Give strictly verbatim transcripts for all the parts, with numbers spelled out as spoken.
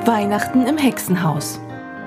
Weihnachten im Hexenhaus.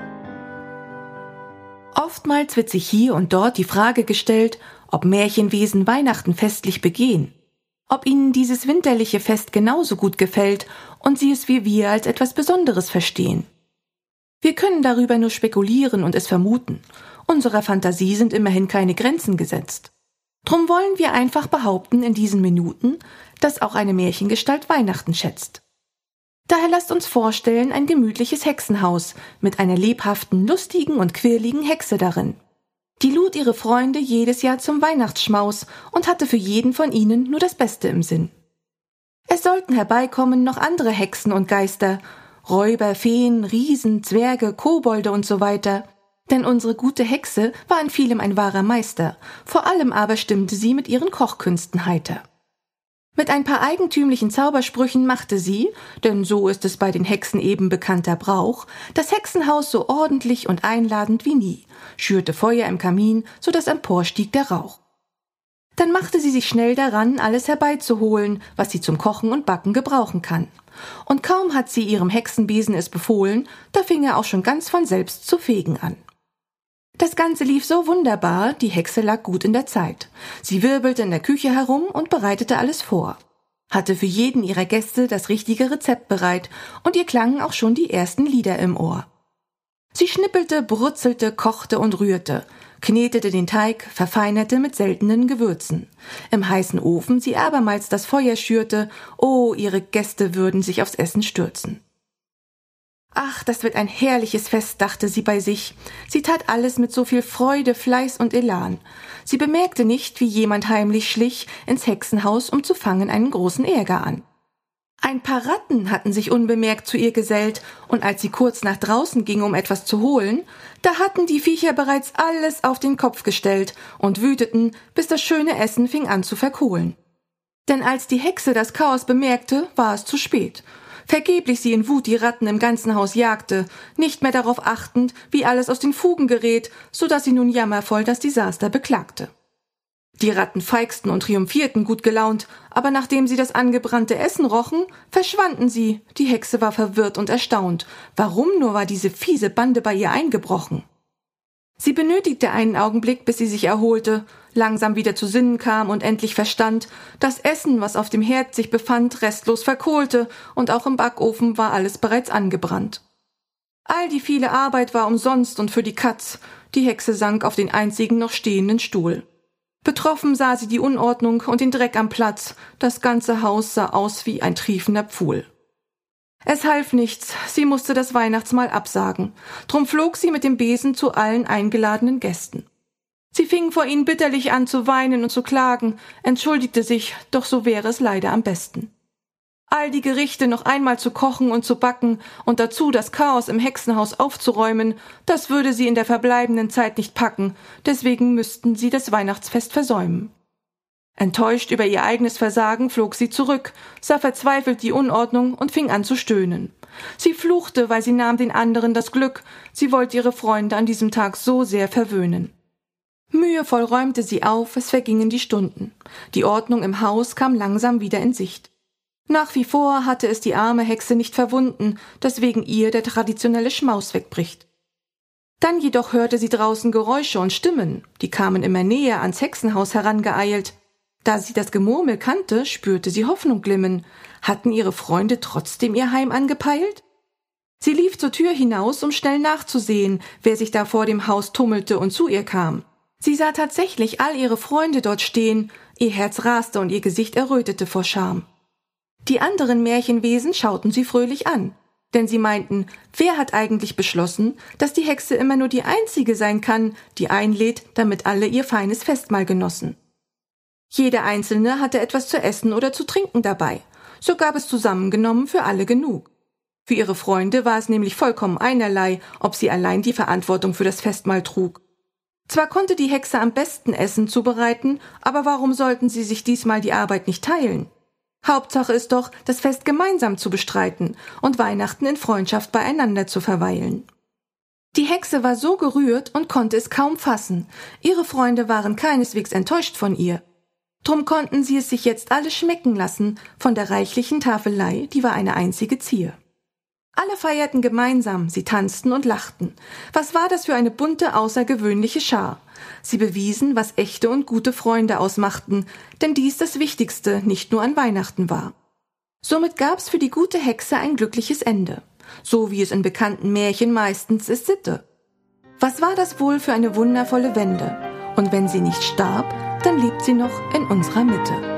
Oftmals wird sich hier und dort die Frage gestellt, ob Märchenwesen Weihnachten festlich begehen, ob ihnen dieses winterliche Fest genauso gut gefällt und sie es wie wir als etwas Besonderes verstehen. Wir können darüber nur spekulieren und es vermuten. Unserer Fantasie sind immerhin keine Grenzen gesetzt. Drum wollen wir einfach behaupten in diesen Minuten, dass auch eine Märchengestalt Weihnachten schätzt. Daher lasst uns vorstellen ein gemütliches Hexenhaus mit einer lebhaften, lustigen und quirligen Hexe darin. Die lud ihre Freunde jedes Jahr zum Weihnachtsschmaus und hatte für jeden von ihnen nur das Beste im Sinn. Es sollten herbeikommen noch andere Hexen und Geister, Räuber, Feen, Riesen, Zwerge, Kobolde und so weiter, denn unsere gute Hexe war in vielem ein wahrer Meister, vor allem aber stimmte sie mit ihren Kochkünsten heiter. Mit ein paar eigentümlichen Zaubersprüchen machte sie, denn so ist es bei den Hexen eben bekannter Brauch, das Hexenhaus so ordentlich und einladend wie nie, schürte Feuer im Kamin, so dass emporstieg der Rauch. Dann machte sie sich schnell daran, alles herbeizuholen, was sie zum Kochen und Backen gebrauchen kann. Und kaum hat sie ihrem Hexenbesen es befohlen, da fing er auch schon ganz von selbst zu fegen an. Das Ganze lief so wunderbar, die Hexe lag gut in der Zeit. Sie wirbelte in der Küche herum und bereitete alles vor. Hatte für jeden ihrer Gäste das richtige Rezept bereit und ihr klangen auch schon die ersten Lieder im Ohr. Sie schnippelte, brutzelte, kochte und rührte, knetete den Teig, verfeinerte mit seltenen Gewürzen. Im heißen Ofen sie abermals das Feuer schürte, oh, ihre Gäste würden sich aufs Essen stürzen. Ach, das wird ein herrliches Fest, dachte sie bei sich. Sie tat alles mit so viel Freude, Fleiß und Elan. Sie bemerkte nicht, wie jemand heimlich schlich ins Hexenhaus, um zu fangen einen großen Ärger an. Ein paar Ratten hatten sich unbemerkt zu ihr gesellt, und als sie kurz nach draußen ging, um etwas zu holen, da hatten die Viecher bereits alles auf den Kopf gestellt und wüteten, bis das schöne Essen fing an zu verkohlen. Denn als die Hexe das Chaos bemerkte, war es zu spät. Vergeblich sie in Wut die Ratten im ganzen Haus jagte, nicht mehr darauf achtend, wie alles aus den Fugen gerät, so dass sie nun jammervoll das Desaster beklagte. Die Ratten feixten und triumphierten gut gelaunt, aber nachdem sie das angebrannte Essen rochen, verschwanden sie. Die Hexe war verwirrt und erstaunt. Warum nur war diese fiese Bande bei ihr eingebrochen? Sie benötigte einen Augenblick, bis sie sich erholte, langsam wieder zu Sinnen kam und endlich verstand, das Essen, was auf dem Herd sich befand, restlos verkohlte, und auch im Backofen war alles bereits angebrannt. All die viele Arbeit war umsonst und für die Katz. Die Hexe sank auf den einzigen noch stehenden Stuhl. Betroffen sah sie die Unordnung und den Dreck am Platz. Das ganze Haus sah aus wie ein triefender Pfuhl. Es half nichts, sie musste das Weihnachtsmahl absagen. Drum flog sie mit dem Besen zu allen eingeladenen Gästen. Sie fing vor ihnen bitterlich an zu weinen und zu klagen, entschuldigte sich, doch so wäre es leider am besten. All die Gerichte noch einmal zu kochen und zu backen und dazu das Chaos im Hexenhaus aufzuräumen, das würde sie in der verbleibenden Zeit nicht packen, deswegen müssten sie das Weihnachtsfest versäumen. Enttäuscht über ihr eigenes Versagen flog sie zurück, sah verzweifelt die Unordnung und fing an zu stöhnen. Sie fluchte, weil sie nahm den anderen das Glück, sie wollte ihre Freunde an diesem Tag so sehr verwöhnen. Mühevoll räumte sie auf, es vergingen die Stunden. Die Ordnung im Haus kam langsam wieder in Sicht. Nach wie vor hatte es die arme Hexe nicht verwunden, dass wegen ihr der traditionelle Schmaus wegbricht. Dann jedoch hörte sie draußen Geräusche und Stimmen, die kamen immer näher ans Hexenhaus herangeeilt. Da sie das Gemurmel kannte, spürte sie Hoffnung glimmen. Hatten ihre Freunde trotzdem ihr Heim angepeilt? Sie lief zur Tür hinaus, um schnell nachzusehen, wer sich da vor dem Haus tummelte und zu ihr kam. Sie sah tatsächlich all ihre Freunde dort stehen, ihr Herz raste und ihr Gesicht errötete vor Scham. Die anderen Märchenwesen schauten sie fröhlich an, denn sie meinten, wer hat eigentlich beschlossen, dass die Hexe immer nur die Einzige sein kann, die einlädt, damit alle ihr feines Festmahl genossen. Jeder Einzelne hatte etwas zu essen oder zu trinken dabei, so gab es zusammengenommen für alle genug. Für ihre Freunde war es nämlich vollkommen einerlei, ob sie allein die Verantwortung für das Festmahl trug. Zwar konnte die Hexe am besten Essen zubereiten, aber warum sollten sie sich diesmal die Arbeit nicht teilen? Hauptsache ist doch, das Fest gemeinsam zu bestreiten und Weihnachten in Freundschaft beieinander zu verweilen. Die Hexe war so gerührt und konnte es kaum fassen. Ihre Freunde waren keineswegs enttäuscht von ihr. Drum konnten sie es sich jetzt alle schmecken lassen, von der reichlichen Tafelei, die war eine einzige Zier. Alle feierten gemeinsam, sie tanzten und lachten. Was war das für eine bunte, außergewöhnliche Schar? Sie bewiesen, was echte und gute Freunde ausmachten, denn dies das Wichtigste nicht nur an Weihnachten war. Somit gab's für die gute Hexe ein glückliches Ende, so wie es in bekannten Märchen meistens ist Sitte. Was war das wohl für eine wundervolle Wende? Und wenn sie nicht starb, dann lebt sie noch in unserer Mitte.